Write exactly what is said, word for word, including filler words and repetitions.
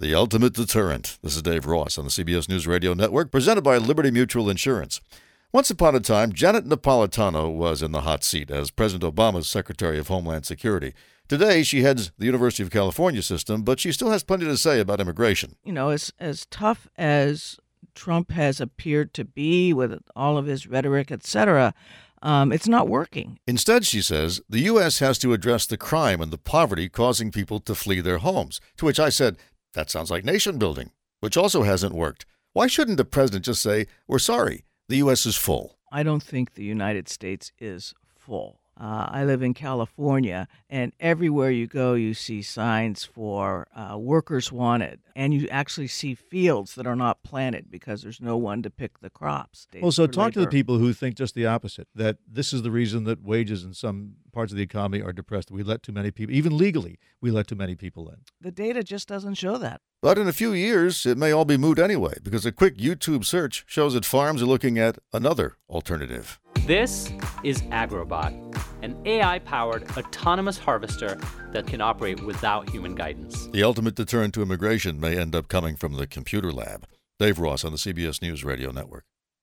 The ultimate deterrent. This is Dave Ross on the C B S News Radio Network, presented by Liberty Mutual Insurance. Once upon a time, Janet Napolitano was in the hot seat as President Obama's Secretary of Homeland Security. Today, she heads the University of California system, but she still has plenty to say about immigration. You know, as as tough as Trump has appeared to be with all of his rhetoric, et cetera, um, it's not working. Instead, she says, the U S has to address the crime and the poverty causing people to flee their homes, to which I said, that sounds like nation building, which also hasn't worked. Why shouldn't the president just say, we're sorry, the U S is full? I don't think the United States is full. Uh, I live in California, and everywhere you go, you see signs for uh, workers wanted, and you actually see fields that are not planted because there's no one to pick the crops. Well, so talk to the people who think just the opposite, that this is the reason that wages in some parts of the economy are depressed. We let too many people, even legally, we let too many people in. The data just doesn't show that. But in a few years, it may all be moot anyway, because a quick YouTube search shows that farms are looking at another alternative. This is Agrobot, an A I-powered autonomous harvester that can operate without human guidance. The ultimate deterrent to immigration may end up coming from the computer lab. Dave Ross on the C B S News Radio Network.